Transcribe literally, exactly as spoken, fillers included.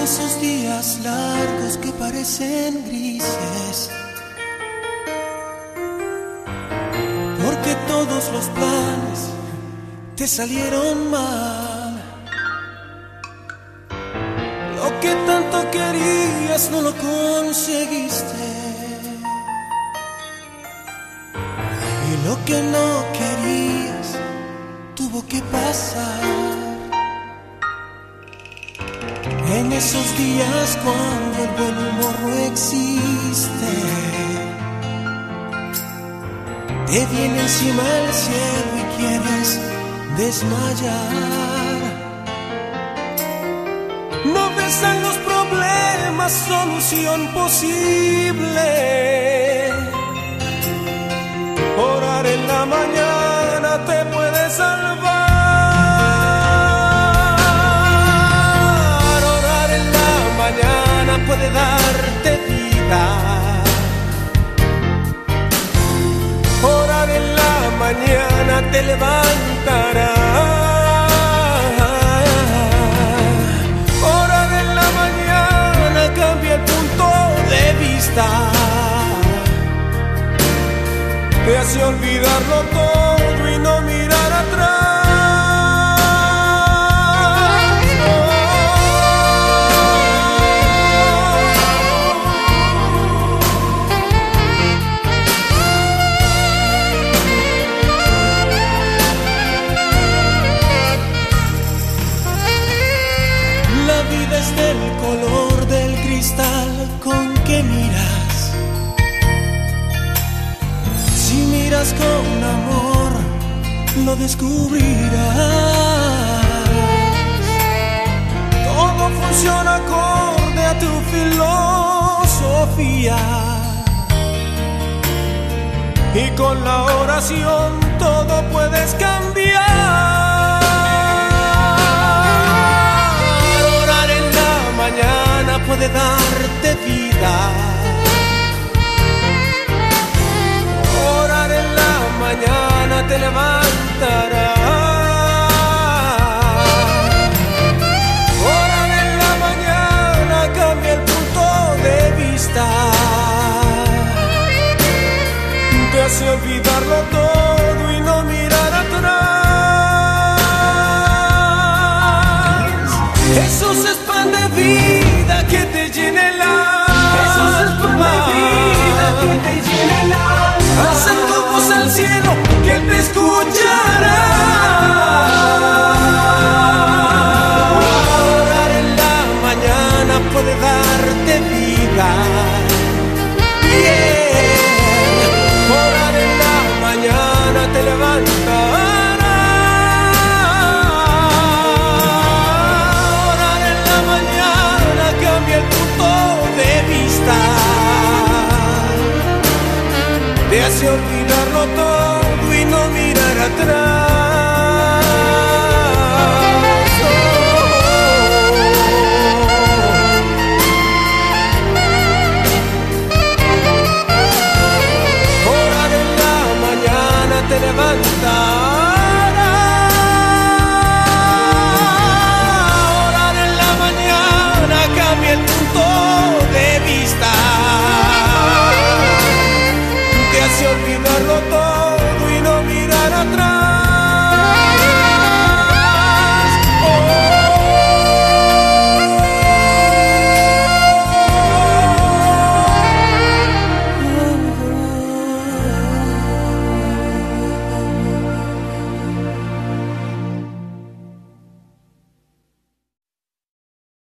esos días largos que parecen grises, porque todos los planes te salieron mal. Lo que tanto querías no lo conseguiste, y lo que no querías tuvo que pasar. En esos días cuando el buen humor no existe, te viene encima el cielo y quieres desmayar. No ves en los problemas solución posible. Orar en la mañana te puede salvar. Puede darte vida. Orar en la mañana te levantará. Orar en la mañana cambia el punto de vista. Te hace olvidarlo todo y no mirar atrás. Del color del cristal con que miras. Si miras con amor, lo descubrirás. Todo funciona acorde a tu filosofía, y con la oración todo puedes cambiar. Mañana puede darte vida. Orar en la mañana te levantará. Orar en la mañana cambia el punto de vista. Te hace olvidarlo todo y no mirar atrás. Esos es pan de vida que te llena el alma. Esos es pan de vida que te llena el alma. Alza tu voz al cielo que Él te escuchará. Orar en la mañana puede darte vida. Yeah. Orar en la mañana te levantará. Te hace olvidarlo todo y no mirar atrás. Oh. Orar en la mañana te levantará. Orar en la mañana cambia el punto de vista. Te hace olvidarlo todo.